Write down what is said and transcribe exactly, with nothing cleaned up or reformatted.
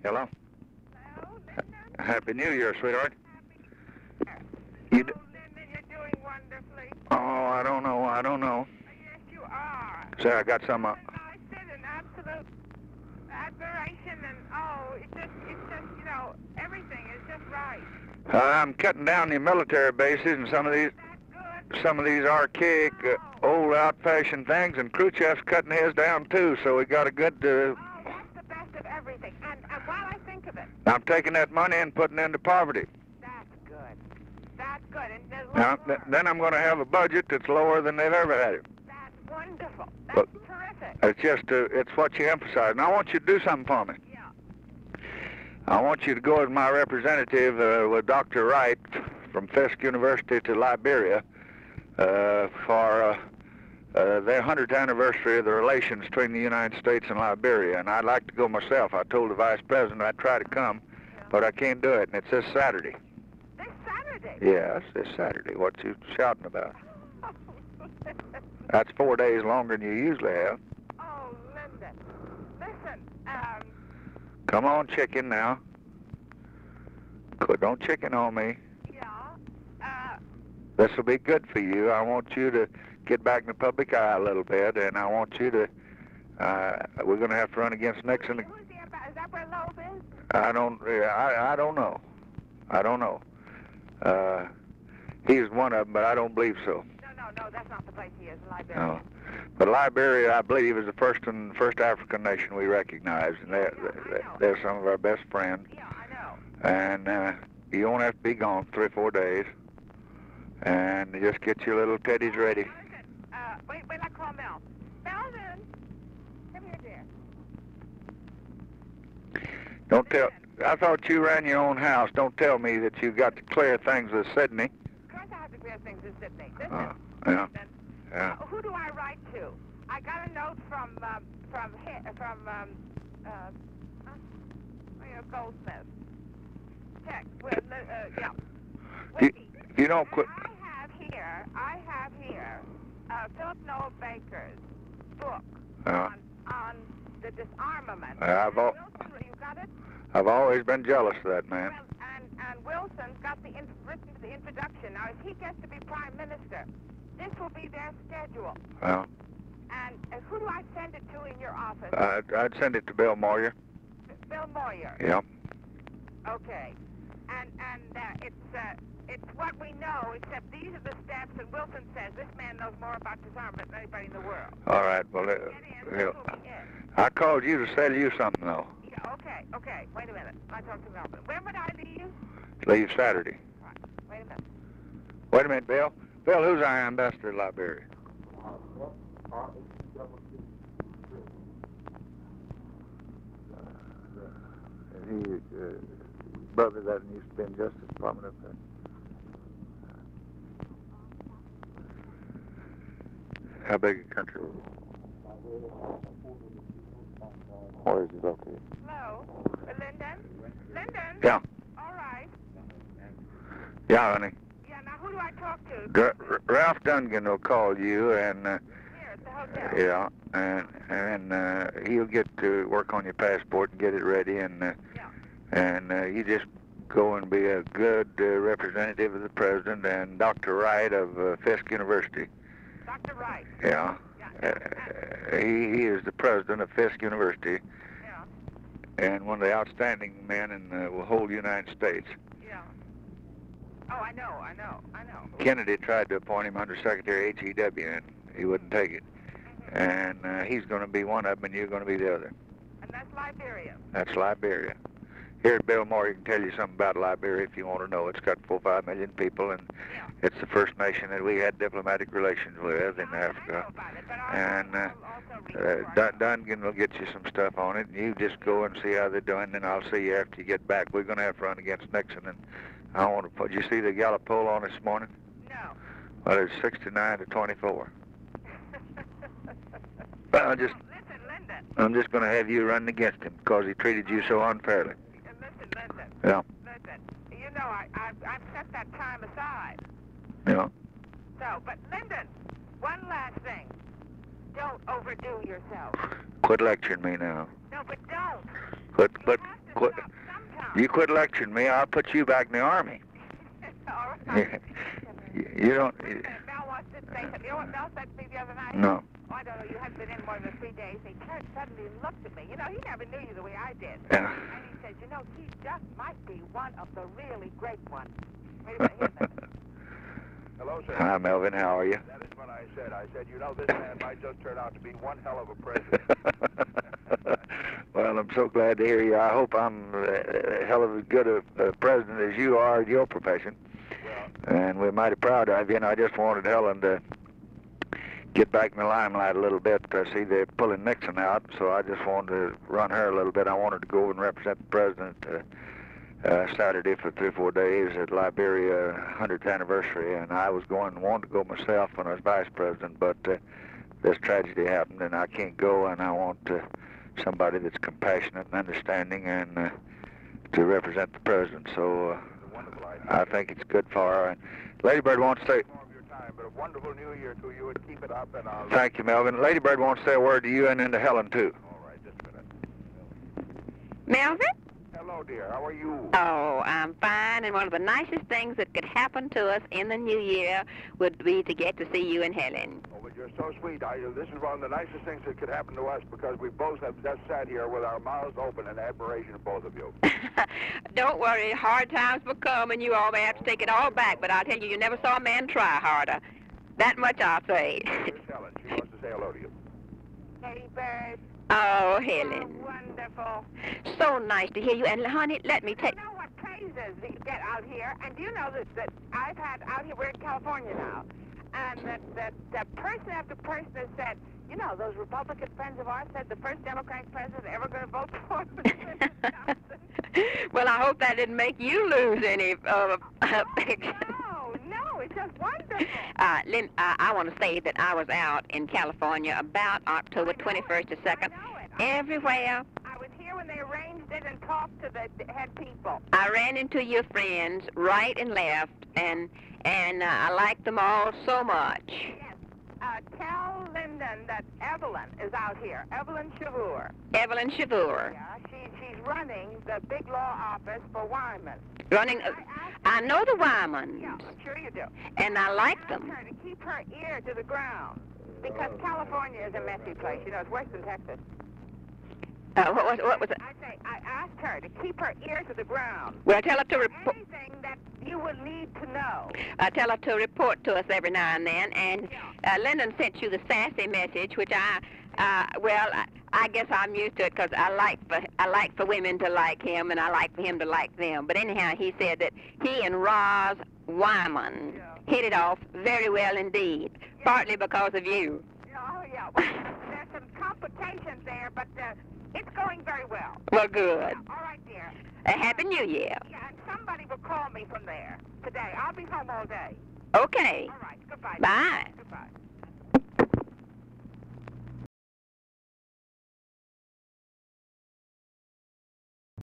Hello? Hello, Lyndon? Happy New Year, sweetheart. Happy You New d- Year. Oh, Lyndon, you're doing wonderfully. oh, I don't know. I don't know. Yes, you are. Say, I got some. Uh, And I said an absolute admiration, and oh, it's just, it's just, you know, everything is just right. I'm cutting down the military bases and some of these, That's good. some of these archaic, uh, old, out-fashioned things, and Khrushchev's cutting his down too. So we got a good. Uh, Oh, that's the best of everything. And, and while I think of it, I'm taking that money and putting it into poverty. that's good. That's good. And there's Now, lower. th- then I'm going to have a budget that's lower than they've ever had it. That's wonderful. That's But- terrific. It's just, uh, it's what you emphasize. And I want you to do something for me. Yeah. I want you to go as my representative uh, with Doctor Wright from Fisk University to Liberia uh, for uh, uh, the hundredth anniversary of the relations between the United States and Liberia. And I'd like to go myself. I told the Vice President I'd try to come, but I can't do it, and it's this Saturday. This Saturday. Yes, this Saturday. What you shouting about? That's four days longer than you usually have. Oh, Lyndon. Listen, um, Come on, chicken, now. Good, don't chicken on me. yeah, uh, This will be good for you. I want you to get back in the public eye a little bit, and I want you to, uh, we're going to have to run against Nixon. who's the ambassador? Is that where Loeb is? I don't, I, I don't know. I don't know. Uh, he's one of them, but I don't believe so. No, no, no, that's not the place he is, Liberia. No. But Liberia, I believe, is the first and first African nation we recognize, and they're, they're, they're some of our best friends. Yeah, I know. And uh, you won't have to be gone three or four days. And you just get your little teddies ready. Now listen, uh, wait, wait, I call Mel. Melvin, come here, dear. Don't tell. I thought you ran your own house. Don't tell me that you got to clear things with Sydney. Of course I have to clear things in Sydney. Listen, Uh, yeah, Lyndon, yeah. uh, who do I write to? I got a note from, um, from, hi- from, um, uh, uh, oh, yeah, Goldsmith. Text, well, uh, uh, yeah. You, Wiki. if you don't quit. I have here, I have here, uh, Philip Noah Baker's book Uh, on, on the disarmament. I've al- Wilson, you got it? I've always been jealous of that man. Well, and, and Wilson's got the in, written the introduction. Now, if he gets to be prime minister, this will be their schedule. Well, And uh, who do I send it to in your office? I'd, I'd send it to Bill Moyer. Bill Moyer. Yep. Okay. And and uh, it's uh, it's what we know, except these are the steps. And Wilson says this man knows more about disarmament than anybody in the world. All right. Well, uh, Get in. This well, will be it. I called you to sell you something, though. Yeah. Okay. Okay. Wait a minute. I talk to Melvin. When would I leave? Leave Saturday. Right. Wait a minute. Wait a minute, Bill. Bill, who's our ambassador to Liberia? He, uh, brother that used to be in Justice Department up there. How big a country? Where is he located? Hello. Uh, Lyndon. Lyndon. Yeah. All right. Yeah, honey. Yeah. Now, who do I talk to? Dr- R- Ralph Dungan will call you, and uh, Here at the hotel. yeah, and and uh, he'll get to work on your passport and get it ready, and uh, Yeah. and uh, you just go and be a good uh, representative of the president and Doctor Wright of uh, Fisk University. Doctor Wright. Yeah, Yeah. uh, he he is the president of Fisk University Yeah. and one of the outstanding men in the whole United States. Yeah. Oh, I know. I know. I know. Kennedy tried to appoint him under Secretary H E W, and he wouldn't take it. And uh, he's going to be one of them, and you're going to be the other. And that's Liberia. That's Liberia. Here at Bill Moore, he can tell you something about Liberia if you want to know. It's got four or five million people, and Yeah. it's the first nation that we had diplomatic relations with in I, I Africa. know about it, but I, And, uh, I'll also read Uh, more Dun- about it. Dungan will get you some stuff on it, and you just go and see how they're doing, and I'll see you after you get back. We're going to have to run against Nixon, and I want to put, you see the Gallup poll on this morning? No. Well, it's sixty-nine to twenty-four. Well, I just, Listen, Lyndon. I'm just going to have you running against him because he treated you so unfairly. Uh, Listen, Lyndon. Yeah, Listen. You know, I, I, I've set that time aside. yeah. So, but Lyndon, one last thing. Don't overdo yourself. Quit lecturing me now. No, but don't. But, You but, have to quit, you quit lecturing me, I'll put you back in the Army. All right. You, you don't... Mel wants to say something. You know what Mel said to me the other night? No. Oh, I don't know. You haven't been in more than three days. He turned suddenly looked at me. You know, he never knew you the way I did. Yeah. And he said, you know, he just might be one of the really great ones. Wait a minute. Here's that. Hello, sir. Hi, Melvin. How are you? That is what I said. I said, you know, this man might just turn out to be one hell of a president. Well, I'm so glad to hear you. I hope I'm a hell of as good a, a president as you are in your profession. Well, And we're mighty proud of you, and I just wanted Helen to get back in the limelight a little bit. I see they're pulling Nixon out, so I just wanted to run her a little bit. I wanted to go and represent the president uh, uh, Saturday for three or four days at Liberia hundredth anniversary, and I was going, wanted to go myself when I was vice president, but uh, this tragedy happened, and I can't go, and I want uh, somebody that's compassionate and understanding and uh, to represent the president. So uh, it's a wonderful idea. I think it's good for her. And Lady Bird wants to say, More of your time, but a wonderful new year to you, and keep it up, and I'll... thank you, Melvin. Lady Bird wants to say a word to you and then to Helen, too. All right, just a minute. Melvin? Hello, dear. How are you? Oh, I'm fine, and one of the nicest things that could happen to us in the new year would be to get to see you and Helen. Oh, but you're so sweet. I, this is one of the nicest things that could happen to us because we both have just sat here with our mouths open in admiration of both of you. Don't worry, hard times will come, and you all may have to take it all back, but I'll tell you, you never saw a man try harder. That much I'll say. Here's Helen. She wants to say hello to you. Lady Bird. Oh, Oh, Helen. wonderful. So nice to hear you, and honey, let me tell You know what praises that you get out here? And do you know that, that I've had out here, we're in California now, and that, that, that person after person has said, you know, those Republican friends of ours said the first Democratic president ever going to vote for was Lyndon Johnson. Well, I hope that didn't make you lose any uh, affection. No, no, it's just wonderful. Uh, Lynn, uh, I want to say that I was out in California about October twenty-first to second. I know it. Everywhere. I was here when they arranged it and talked to the head people. I ran into your friends right and left, and and uh, I like them all so much. Yes. Uh, tell Lyndon that Evelyn is out here. Evelyn Chavour. Evelyn Chavour. Yeah, she, she's running the big law office for Wyman. Running, uh, I know the Wymans, Yeah, I'm sure you do. and I like Ask them. her to keep her ear to the ground because California is a messy place. You know, it's worse than Texas. Uh, what, was, what was it? I say, I asked her to keep her ear to the ground. Well, tell her to report. Anything that you would need to know. Uh, tell her to report to us every now and then. And uh, Lyndon sent you the sassy message, which I, uh, well, I, I guess I'm used to it because I like for I like for women to like him, and I like for him to like them. But anyhow, he said that he and Roz Wyman Yeah. hit it off very well indeed, partly because of you. Oh, yeah. Well, there's some complications there, but uh, it's going very well. Well, good. All right, dear. A Happy New Year. Yeah, and somebody will call me from there today. I'll be home all day. Okay. All right. Goodbye. Bye. Goodbye.